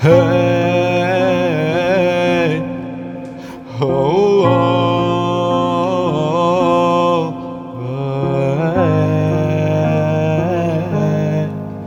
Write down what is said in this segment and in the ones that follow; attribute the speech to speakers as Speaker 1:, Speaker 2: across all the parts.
Speaker 1: Hey, oh, oh, hey,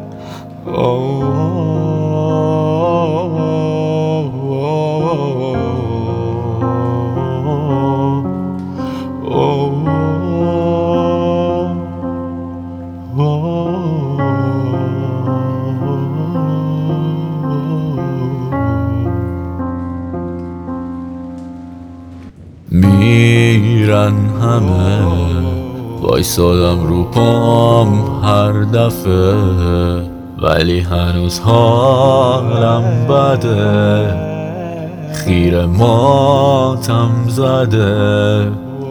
Speaker 1: میرن همه وایسادم رو پام هر دفعه، ولی هنوز حالم بده، خیره ماتم زده.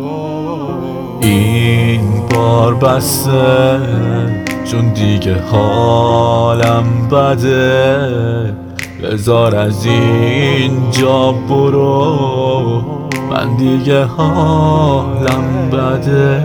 Speaker 1: این بار بسته چون دیگه حالم بده، بذار از اینجا برو، من دیگه حالم بده.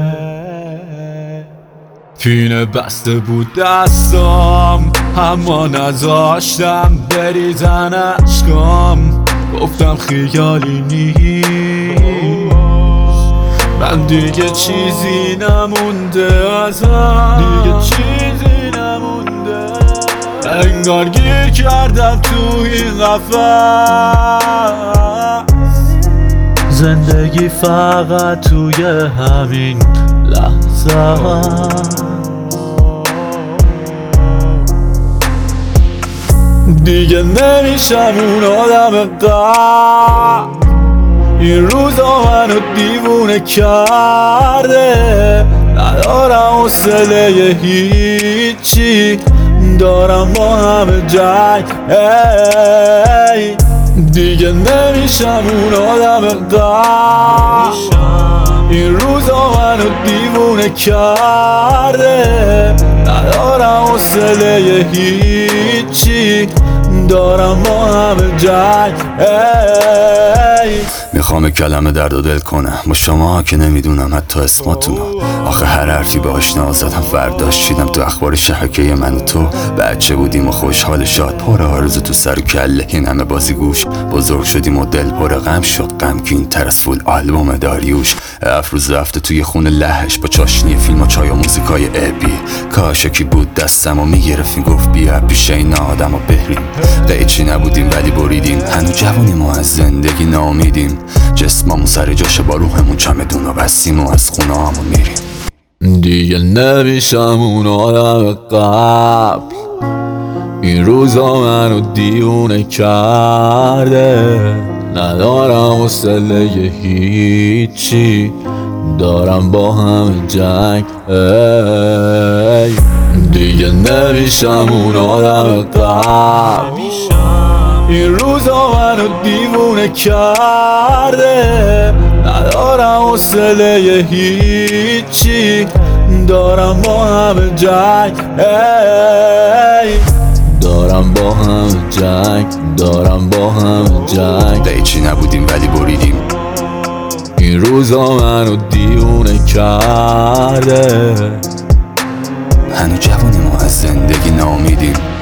Speaker 1: پینه بسته بود دستام اما نذاشتم بریزن اشکام، گفتم خیالی نیست، من دیگه چیزی نمونده ازم، دیگه چیزی نمونده. انگار گیر کردم تو این قفس، زندگی فقط توی همین لحظه. دیگه نمیشم اون آدم قبل، این روزا منو دیوونه کرده، ندارم حوصله هیچی، دارم با همه جنگ. دیگه نمیشم اون آدم قبل، این روزا منو دیوونه کرده، ندارم حوصله هیچی، دارم با همه جنگ.
Speaker 2: میخوام کلمه درد و دل کنم با شما که نمیدونم حتی اسماتونو. آخه هر حرفی به آشنا زدم فرداش چیدم تو اخبار شبکه من و تو. بچه بودیم و خوشحال شاد پر آرزو تو سر و کله، این همه بازی گوش بزرگ شدیم و دل پر غم شد، غمگین تر از فول آلبوم داریوش. افروز رفته توی خونه لهش با چاشنی فیلم و چای و موزیکای ابی، کاشکی بود دستم و میگرفت میگفت بیا پیش این آدم و بریم. قیچی نبودیم ولی بریدیم، هنو جوانیم و از زندگی ناامیدیم، جسممون سر جاشه با روحمون چمدون و بستیم و از خونه همون میریم.
Speaker 1: دیگه نمیشم اون آدم قبل، این روزا منو دیوونه کرده، ندارم حوصله هیچی، دارم با همه جنگ. دیگه نمیشم اون آدم قبل، این روزا منو دیوونه کرده، ندارم حوصله هیچی، دارم با همه جنگ. دارم با همه جنگ، دارم با همه جنگ.
Speaker 2: قیچی نبودیم ولی بریدیم،
Speaker 1: این روزا منو دیوونه کرده،
Speaker 2: هنو جوانیم و از زندگی ناامیدیم.